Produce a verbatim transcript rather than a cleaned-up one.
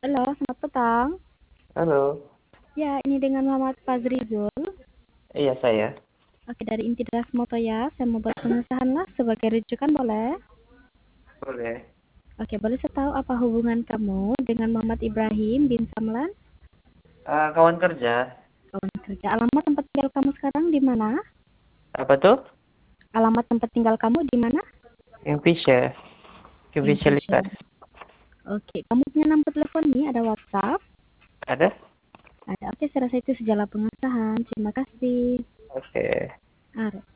Halo, selamat petang. Halo, Ya, ini dengan Muhammad Fazrizul. iya saya. Oke, dari Inti Deras Moto ya. Saya mau buat pengesahan lah sebagai rujukan boleh? Boleh. Oke, boleh saya tahu apa hubungan kamu dengan Muhammad Ibrahim bin Samlan? Ah, kawan kerja. Kawan kerja. Alamat tempat tinggal kamu sekarang di mana? Apa tuh? Alamat tempat tinggal kamu di mana? Indonesia. Indonesia. Spesialitas. Oke, kamu punya nomor telepon nih, ada WhatsApp? Ada? Ada. Oke, saya rasa itu segala pengesahan. Terima kasih. Oke. Are.